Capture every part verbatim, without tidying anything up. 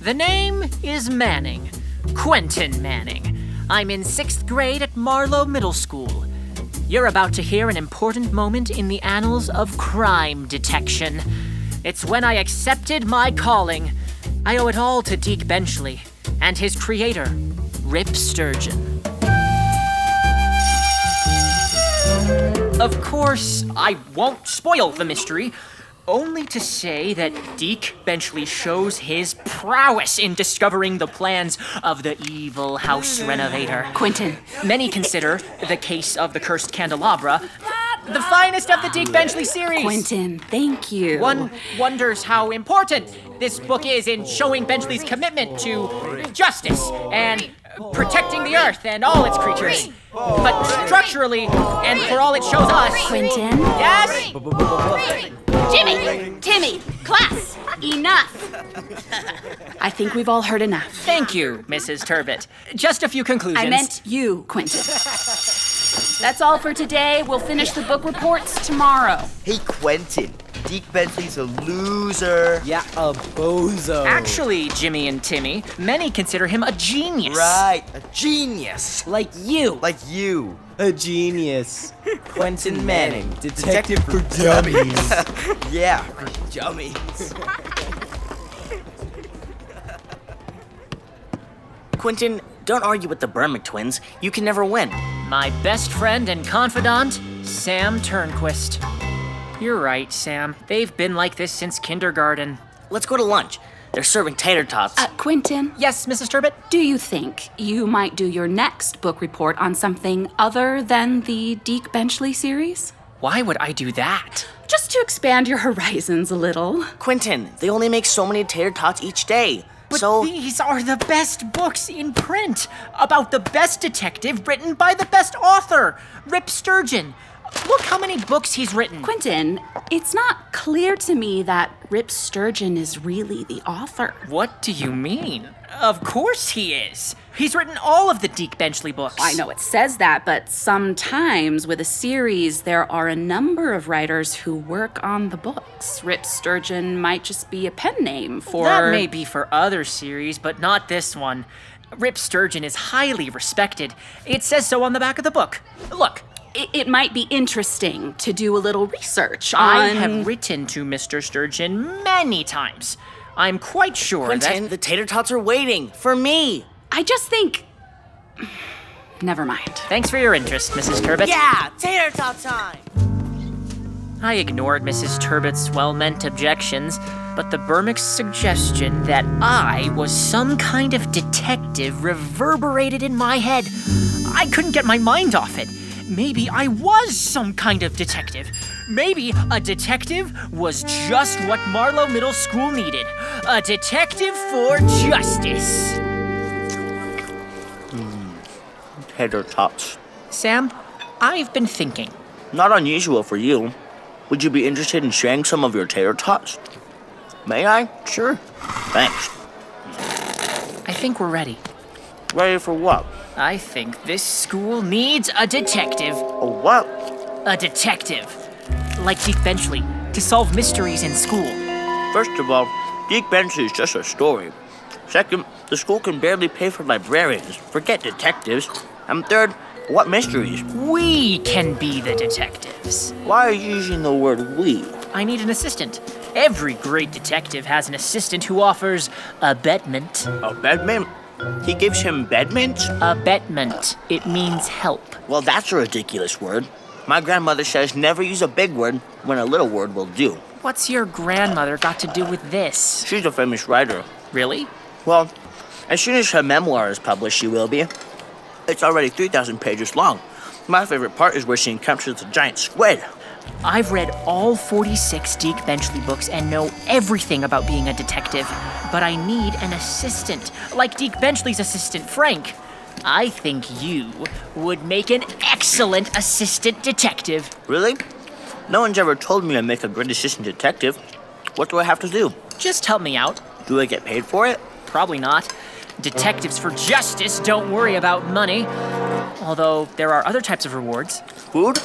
The name is Manning. Quentin Manning. I'm in sixth grade at Marlowe Middle School. You're about to hear an important moment in the annals of crime detection. It's when I accepted my calling. I owe it all to Deke Benchley and his creator, Rip Sturgeon. Of course, I won't spoil the mystery, only to say that Deke Benchley shows his prowess in discovering the plans of the evil house renovator. Quentin. Many consider the case of the cursed candelabra the finest of the Deke Benchley series. Quentin, thank you. One wonders how important this book is in showing Benchley's commitment to justice and protecting the earth and all its creatures. But structurally, and for all it shows us... Quentin? Yes? Jimmy! Timmy! Class! Enough! I think we've all heard enough. Thank you, Missus Turbot. Just a few conclusions. I meant you, Quentin. That's all for today. We'll finish the book reports tomorrow. Hey, Quentin. Deke Benchley's a loser. Yeah, a bozo. Actually, Jimmy and Timmy, many consider him a genius. Right, a genius. Like you. Like you. A genius. Quentin Manning, detective, Detective for for dummies. Yeah, for dummies. Quentin, don't argue with the Burmick twins. You can never win. My best friend and confidant, Sam Turnquist. You're right, Sam. They've been like this since kindergarten. Let's go to lunch. They're serving tater tots. Uh, Quentin? Yes, Missus Turbot? Do you think you might do your next book report on something other than the Deke Benchley series? Why would I do that? Just to expand your horizons a little. Quentin, they only make so many tater tots each day. But so these are the best books in print about the best detective written by the best author, Rip Sturgeon. Look how many books he's written. Quentin, it's not clear to me that Rip Sturgeon is really the author. What do you mean? Of course he is. He's written all of the Deke Benchley books. I know it says that, but sometimes with a series, there are a number of writers who work on the books. Rip Sturgeon might just be a pen name for... That may be for other series, but not this one. Rip Sturgeon is highly respected. It says so on the back of the book. Look. It, it might be interesting to do a little research on... I have written to Mister Sturgeon many times. I'm quite sure Quentin, that... the tater tots are waiting for me. I just think... Never mind. Thanks for your interest, Missus Turbot. Yeah, tater tot time. I ignored Missus Turbot's well-meant objections, but the Burmick's suggestion that I was some kind of detective reverberated in my head. I couldn't get my mind off it. Maybe I was some kind of detective. Maybe a detective was just what Marlowe Middle School needed. A detective for justice. Mm, tater tots. Sam, I've been thinking. Not unusual for you. Would you be interested in sharing some of your tater tots? May I? Sure. Thanks. I think we're ready. Ready for what? I think this school needs a detective. A what? A detective. Like Deke Benchley, to solve mysteries in school. First of all, Deke Benchley is just a story. Second, the school can barely pay for librarians. Forget detectives. And third, what mysteries? We can be the detectives. Why are you using the word we? I need an assistant. Every great detective has an assistant who offers abetment. Abetment? He gives him bedmint? Abetment. It means help. Well, that's a ridiculous word. My grandmother says never use a big word when a little word will do. What's your grandmother got to do with this? She's a famous writer. Really? Well, as soon as her memoir is published, she will be. It's already three thousand pages long. My favorite part is where she encounters the giant squid. I've read all forty-six Deke Benchley books and know everything about being a detective. But I need an assistant, like Deke Benchley's assistant, Frank. I think you would make an excellent assistant detective. Really? No one's ever told me I make a great assistant detective. What do I have to do? Just help me out. Do I get paid for it? Probably not. Detectives for justice don't worry about money. Although there are other types of rewards. Food?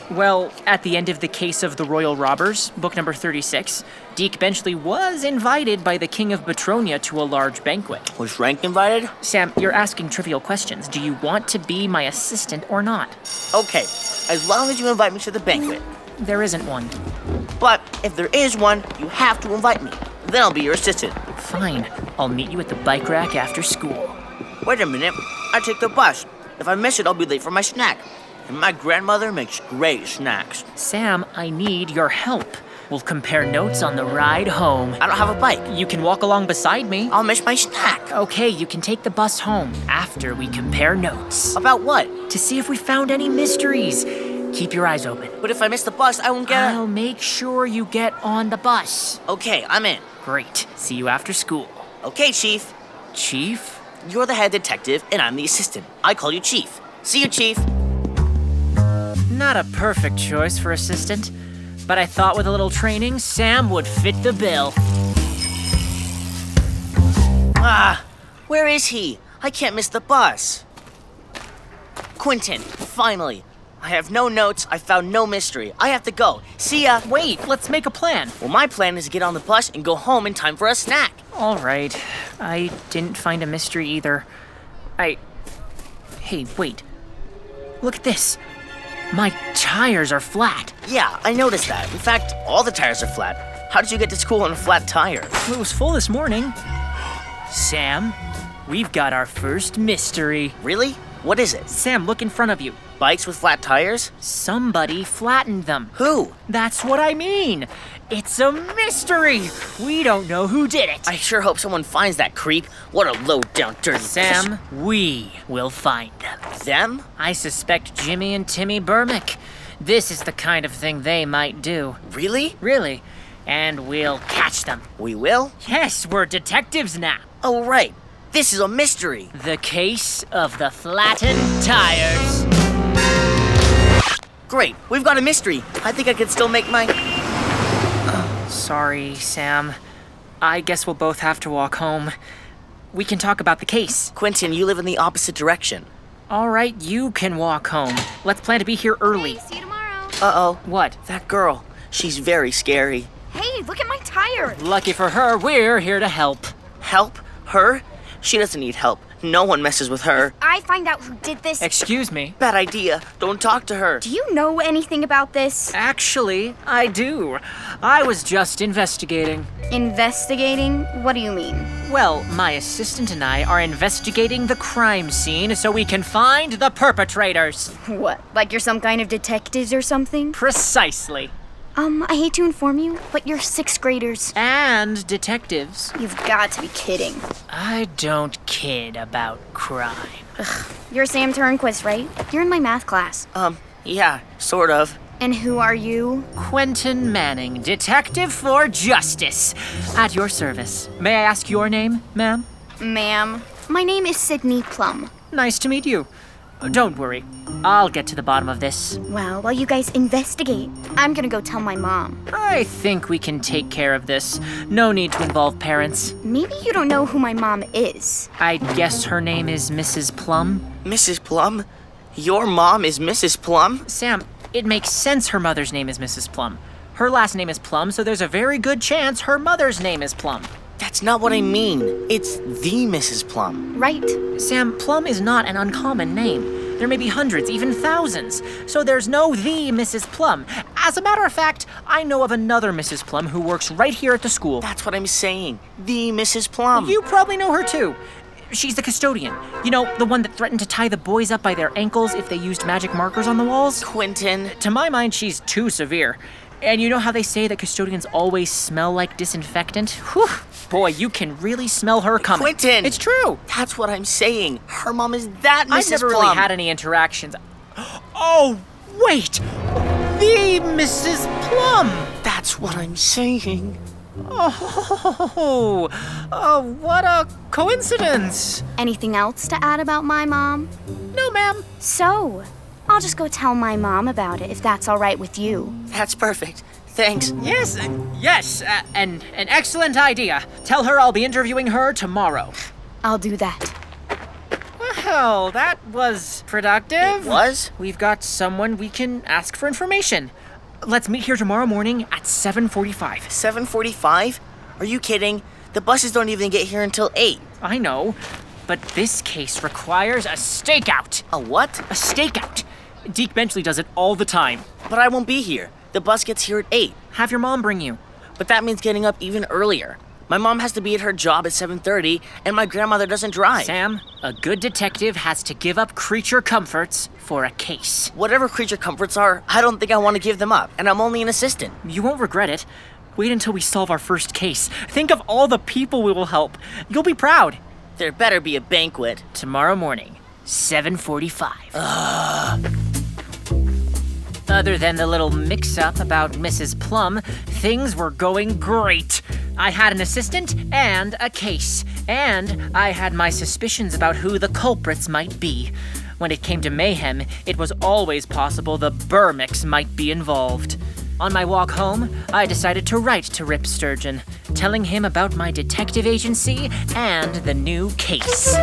Well, at the end of the case of the Royal Robbers, book number thirty-six, Deke Benchley was invited by the King of Batronia to a large banquet. Was Rank invited? Sam, you're asking trivial questions. Do you want to be my assistant or not? Okay, as long as you invite me to the banquet. There isn't one. But if there is one, you have to invite me. Then I'll be your assistant. Fine. I'll meet you at the bike rack after school. Wait a minute. I take the bus. If I miss it, I'll be late for my snack. And my grandmother makes great snacks. Sam, I need your help. We'll compare notes on the ride home. I don't have a bike. You can walk along beside me. I'll miss my snack. Okay, you can take the bus home after we compare notes. About what? To see if we found any mysteries. Keep your eyes open. But if I miss the bus, I won't get a... I'll make sure you get on the bus. Okay, I'm in. Great. See you after school. Okay, Chief. Chief? You're the head detective, and I'm the assistant. I call you Chief. See you, Chief. Not a perfect choice for assistant, but I thought with a little training, Sam would fit the bill. Ah, where is he? I can't miss the bus. Quentin, finally. I have no notes, I found no mystery. I have to go. See ya. Wait, let's make a plan. Well, my plan is to get on the bus and go home in time for a snack. All right. I didn't find a mystery either. I... Hey, wait. Look at this. My tires are flat. Yeah, I noticed that. In fact, all the tires are flat. How did you get to school on a flat tire? It was full this morning. Sam, we've got our first mystery. Really? What is it? Sam, look in front of you. Bikes with flat tires? Somebody flattened them. Who? That's what I mean. It's a mystery. We don't know who did it. I sure hope someone finds that creep. What a low-down, dirty... Sam, we will find them. Them? I suspect Jimmy and Timmy Burmick. This is the kind of thing they might do. Really? Really. And we'll catch them. We will? Yes, we're detectives now. Oh, right. This is a mystery. The case of the flattened tires. Great, we've got a mystery. I think I could still make my... Sorry, Sam. I guess we'll both have to walk home. We can talk about the case. Quentin, you live in the opposite direction. All right, you can walk home. Let's plan to be here early. Hey, see you tomorrow. Uh-oh. What? That girl. She's very scary. Hey, look at my tire. Lucky for her, we're here to help. Help? Her? She doesn't need help. No one messes with her. I find out who did this. Excuse me. Bad idea. Don't talk to her. Do you know anything about this? Actually, I do. I was just investigating. Investigating? What do you mean? Well, my assistant and I are investigating the crime scene so we can find the perpetrators. What? Like you're some kind of detectives or something? Precisely. Um, I hate to inform you, but you're sixth graders. And detectives. You've got to be kidding. I don't kid about crime. You're Sam Turnquist, right? You're in my math class. Um, yeah, sort of. And who are you? Quentin Manning, detective for justice. At your service. May I ask your name, ma'am? Ma'am. My name is Sydney Plum. Nice to meet you. Don't worry. I'll get to the bottom of this. Well, while you guys investigate, I'm gonna go tell my mom. I think we can take care of this. No need to involve parents. Maybe you don't know who my mom is. I guess her name is Missus Plum? Missus Plum? Your mom is Missus Plum? Sam, it makes sense her mother's name is Missus Plum. Her last name is Plum, so there's a very good chance her mother's name is Plum. That's not what I mean. It's the Missus Plum. Right. Sam, Plum is not an uncommon name. There may be hundreds, even thousands. So there's no the Missus Plum. As a matter of fact, I know of another Missus Plum who works right here at the school. That's what I'm saying. The Missus Plum. You probably know her too. She's the custodian. You know, the one that threatened to tie the boys up by their ankles if they used magic markers on the walls? Quentin. To my mind, she's too severe. And you know how they say that custodians always smell like disinfectant? Whew. Boy, you can really smell her coming. Quentin! It's true. That's what I'm saying. Her mom is that Missus I've never Plum. really had any interactions. Oh, wait! The Missus Plum! That's what I'm saying. Oh, oh, what a coincidence. Anything else to add about my mom? No, ma'am. So, I'll just go tell my mom about it if that's all right with you. That's perfect. Thanks. Yes, uh, yes, uh, and an excellent idea. Tell her I'll be interviewing her tomorrow. I'll do that. Well, that was productive. It was? We've got someone we can ask for information. Let's meet here tomorrow morning at seven forty-five. seven forty-five? Are you kidding? The buses don't even get here until eight. I know, but this case requires a stakeout. A what? A stakeout. Deke Benchley does it all the time. But I won't be here. The bus gets here at eight. Have your mom bring you. But that means getting up even earlier. My mom has to be at her job at seven thirty, and my grandmother doesn't drive. Sam, a good detective has to give up creature comforts for a case. Whatever creature comforts are, I don't think I want to give them up, and I'm only an assistant. You won't regret it. Wait until we solve our first case. Think of all the people we will help. You'll be proud. There better be a banquet. Tomorrow morning, seven forty-five. Other than the little mix-up about Missus Plum, things were going great. I had an assistant and a case, and I had my suspicions about who the culprits might be. When it came to mayhem, it was always possible the Burmicks might be involved. On my walk home, I decided to write to Rip Sturgeon, telling him about my detective agency and the new case.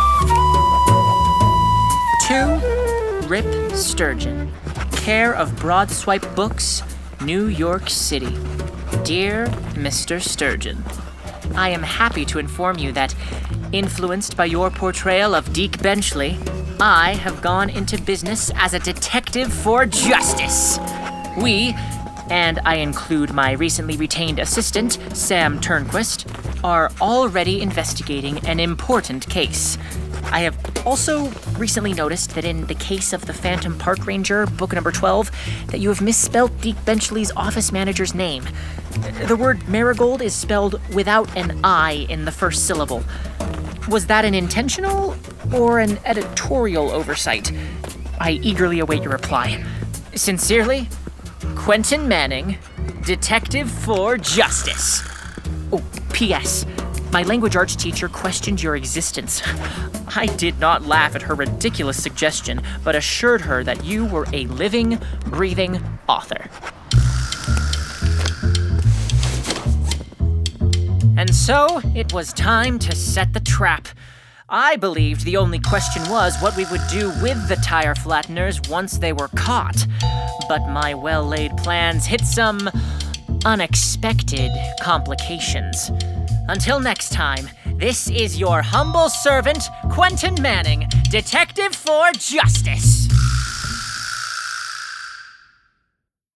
To Rip Sturgeon, care of Broadswipe Books, New York City. Dear Mister Sturgeon, I am happy to inform you that, influenced by your portrayal of Deke Benchley, I have gone into business as a detective for justice. We, and I include my recently retained assistant, Sam Turnquist, are already investigating an important case. I have also recently noticed that in the case of the Phantom Park Ranger, book number twelve, that you have misspelled Deke Benchley's office manager's name. The word marigold is spelled without an I in the first syllable. Was that an intentional or an editorial oversight? I eagerly await your reply. Sincerely, Quentin Manning, Detective for Justice. Oh, P S My language arts teacher questioned your existence. I did not laugh at her ridiculous suggestion, but assured her that you were a living, breathing author. And so, it was time to set the trap. I believed the only question was what we would do with the tire flatteners once they were caught. But my well-laid plans hit some unexpected complications. Until next time, this is your humble servant, Quentin Manning, Detective for Justice.